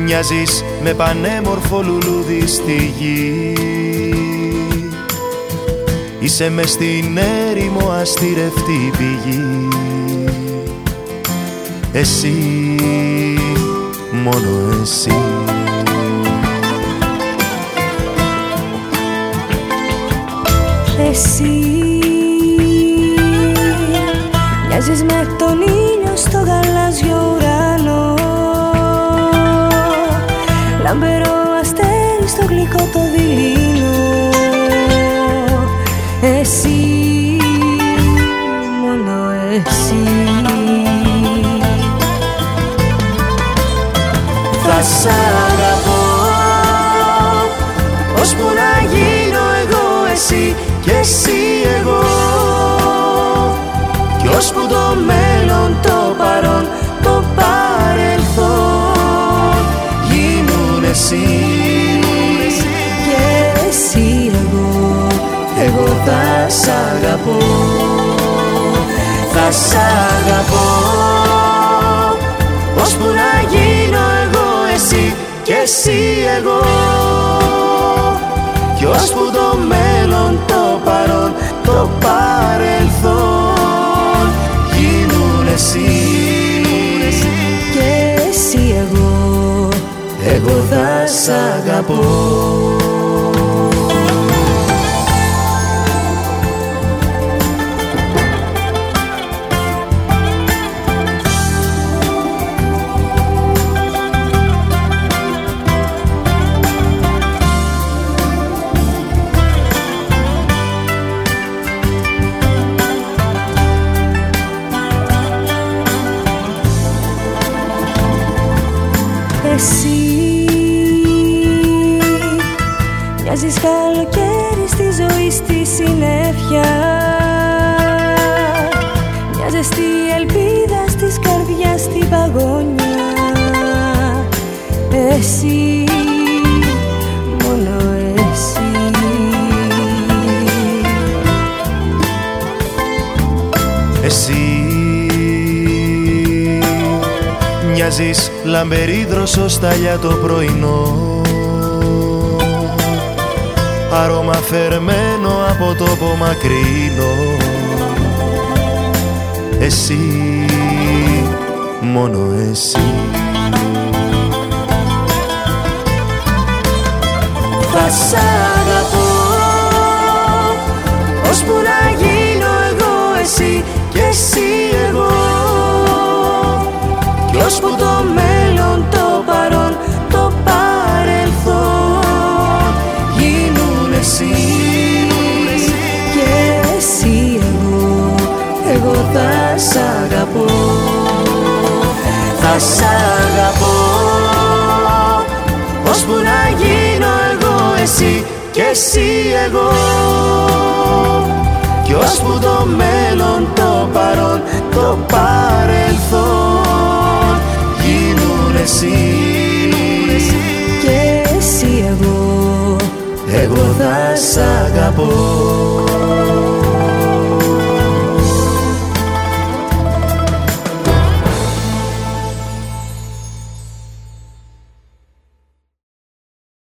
Μοιάζεις με πανέμορφο λουλούδι στη γη. Είσαι μες στην έρημο αστηρευτή πηγή. Εσύ, μόνο εσύ. Εσύ μοιάζεις με τον ήλιο στο γαλάζιο ουρανό, λαμπερό αστέρι στο γλυκό το δειλινό. Εσύ, μόνο εσύ. Θα σ' αγαπώ ώσπου να γίνω εγώ εσύ και εσύ εγώ, κι ώσπου το μέλλον, το παρόν, το παρελθόν γίνουν εσύ και εσύ εγώ. Εγώ θα σ' αγαπώ, θα σ' αγαπώ ώσπου να γίνω εγώ εσύ και εσύ εγώ, κι ώσπου το μέλλον, το παρόν, το παρελθόν γίνουν εσύ και εσύ εγώ. Εγώ θα σ' αγαπώ. Εσύ μοιάζεις καλοκαίρι στη ζωή, στη συννεφιά, μια ζεστή ελπίδα στις καρδιάς, στην παγωνιά. Εσύ, μόνο εσύ. Εσύ μοιάζεις λαμπερή δροσοσταλιά το πρωινό, άρωμα φερμένο από τόπο μακρινό. Εσύ, μόνο εσύ. Θα σ' αγαπώ ώσπου να γίνω εγώ εσύ και εσύ εγώ, κι ώσπου το μέλλον, το παρόν, το παρελθόν γίνουν εσύ και εσύ εγώ. Εγώ θα σ' αγαπώ, θα σ' αγαπώ ώσπου να γίνω εγώ εσύ και εσύ εγώ, κι ώσπου το μέλλον, το παρόν, το παρελθόν γίνουν εσύ και εσύ εγώ. Εγώ θα σ' αγαπώ.